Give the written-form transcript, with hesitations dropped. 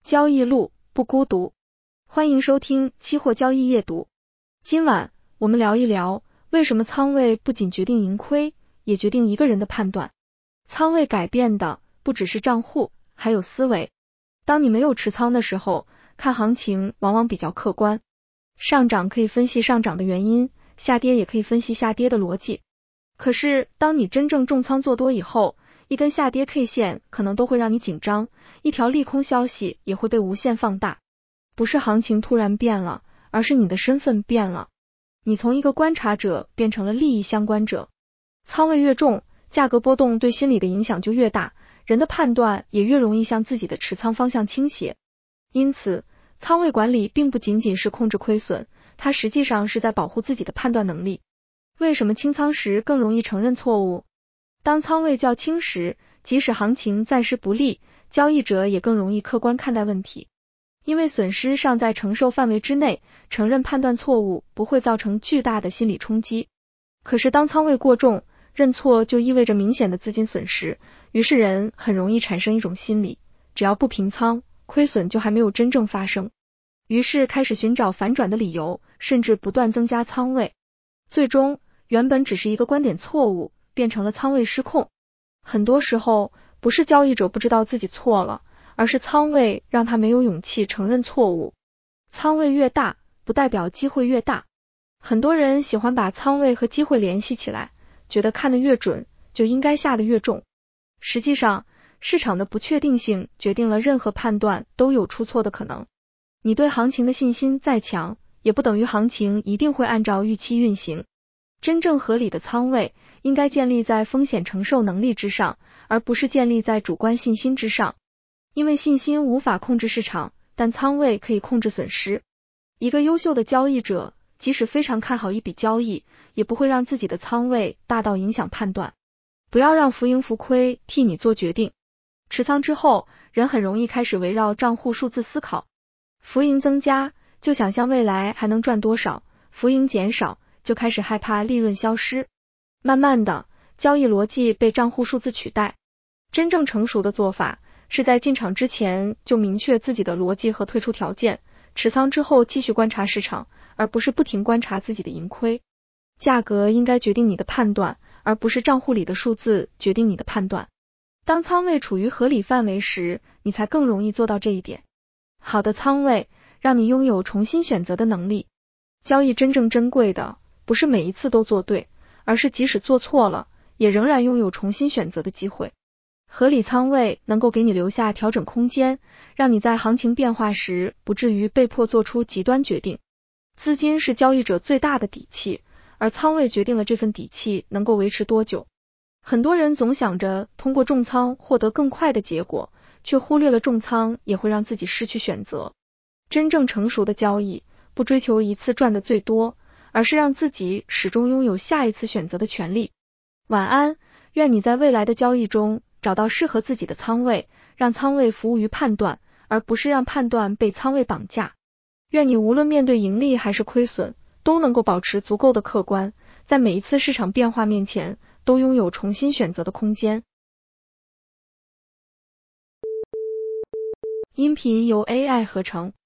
交易路不孤独，欢迎收听期货交易夜读。今晚我们聊一聊，为什么仓位不仅决定盈亏，也决定一个人的判断。仓位改变的不只是账户，还有思维。当你没有持仓的时候，看行情往往比较客观，上涨可以分析上涨的原因，下跌也可以分析下跌的逻辑。可是当你真正重仓做多以后，一根下跌 K 线可能都会让你紧张，一条利空消息也会被无限放大。不是行情突然变了，而是你的身份变了。你从一个观察者变成了利益相关者。仓位越重，价格波动对心理的影响就越大，人的判断也越容易向自己的持仓方向倾斜。因此，仓位管理并不仅仅是控制亏损，它实际上是在保护自己的判断能力。为什么清仓时更容易承认错误？当仓位较轻时，即使行情暂时不利，交易者也更容易客观看待问题。因为损失尚在承受范围之内，承认判断错误不会造成巨大的心理冲击。可是当仓位过重，认错就意味着明显的资金损失，于是人很容易产生一种心理，只要不平仓，亏损就还没有真正发生。于是开始寻找反转的理由，甚至不断增加仓位。最终，原本只是一个观点错误，变成了仓位失控。很多时候，不是交易者不知道自己错了，而是仓位让他没有勇气承认错误。仓位越大，不代表机会越大。很多人喜欢把仓位和机会联系起来，觉得看得越准，就应该下得越重。实际上，市场的不确定性决定了任何判断都有出错的可能。你对行情的信心再强，也不等于行情一定会按照预期运行。真正合理的仓位应该建立在风险承受能力之上，而不是建立在主观信心之上。因为信心无法控制市场，但仓位可以控制损失。一个优秀的交易者，即使非常看好一笔交易，也不会让自己的仓位大到影响判断。不要让浮盈浮亏替你做决定。持仓之后，人很容易开始围绕账户数字思考。浮盈增加，就想象未来还能赚多少；浮盈减少，就开始害怕利润消失。慢慢的，交易逻辑被账户数字取代。真正成熟的做法，是在进场之前就明确自己的逻辑和退出条件，持仓之后继续观察市场，而不是不停观察自己的盈亏。价格应该决定你的判断，而不是账户里的数字决定你的判断。当仓位处于合理范围时，你才更容易做到这一点。好的仓位，让你拥有重新选择的能力。交易真正珍贵的，不是每一次都做对，而是即使做错了，也仍然拥有重新选择的机会。合理仓位能够给你留下调整空间，让你在行情变化时不至于被迫做出极端决定。资金是交易者最大的底气，而仓位决定了这份底气能够维持多久。很多人总想着通过重仓获得更快的结果，却忽略了重仓也会让自己失去选择。真正成熟的交易，不追求一次赚的最多，而是让自己始终拥有下一次选择的权利。晚安，愿你在未来的交易中找到适合自己的仓位，让仓位服务于判断，而不是让判断被仓位绑架。愿你无论面对盈利还是亏损，都能够保持足够的客观，在每一次市场变化面前，都拥有重新选择的空间。音频由 AI 合成。